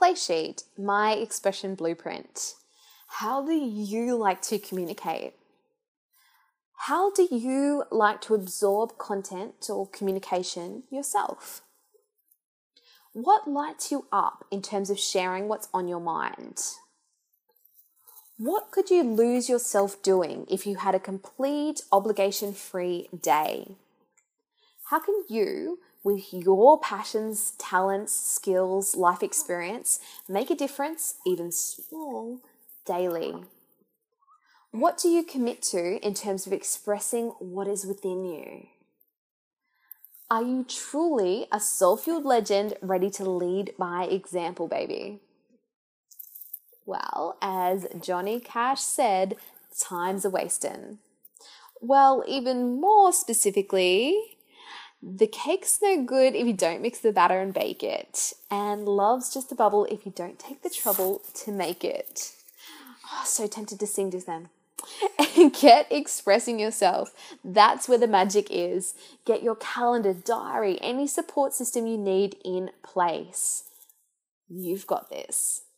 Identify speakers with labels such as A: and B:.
A: play sheet, my expression blueprint. How do you like to communicate? How do you like to absorb content or communication yourself? What lights you up in terms of sharing what's on your mind? What could you lose yourself doing if you had a complete obligation-free day? How can you, with your passions, talents, skills, life experience, make a difference, even small, daily? What do you commit to in terms of expressing what is within you? Are you truly a soul-fueled legend ready to lead by example, baby? Well, as Johnny Cash said, time's a wastin'. Well, even more specifically, the cake's no good if you don't mix the batter and bake it. And love's just a bubble if you don't take the trouble to make it. Oh, so tempted to sing just then. And get expressing yourself. That's where the magic is. Get your calendar, diary, any support system you need in place. You've got this.